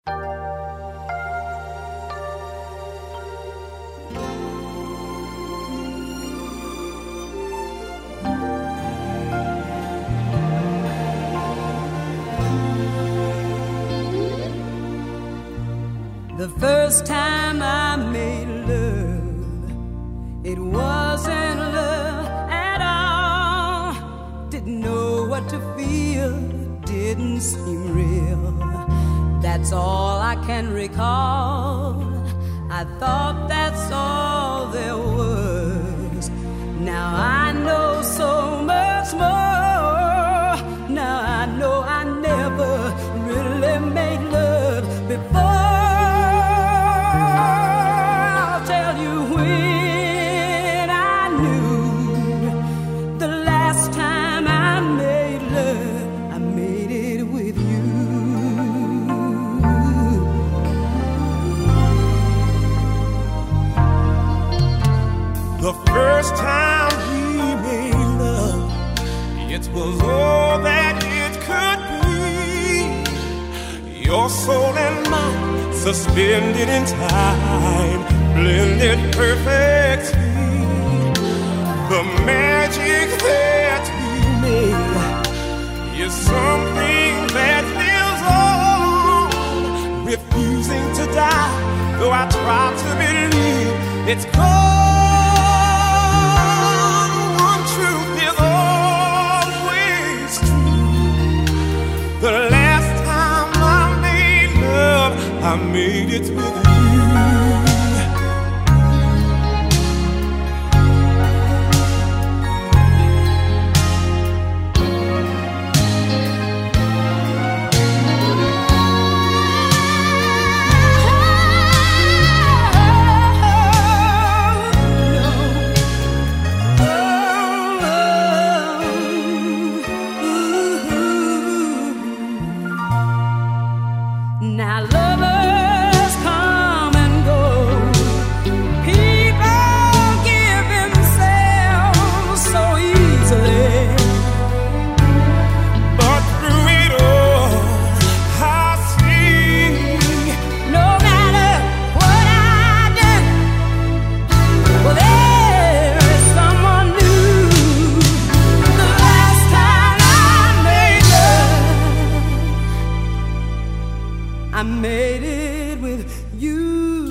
The first time I made love, it wasn't love at all. Didn't know what to feel, didn't seem real. That's all I can recall. I thought that's all there was. Now I know so much more. Now I know I never really made love before. The first time we made love, it was all that it could be. Your soul and mine, suspended in time, blended perfectly. The magic that we made is something that lives on, refusing to die, though I try to believe it's gone. The last time I made love, I made it with you. Now lovers come and go, people give themselves so easily, but through it all I see, no matter what I do, well, there is someone new. The last time I made love, I made it with you.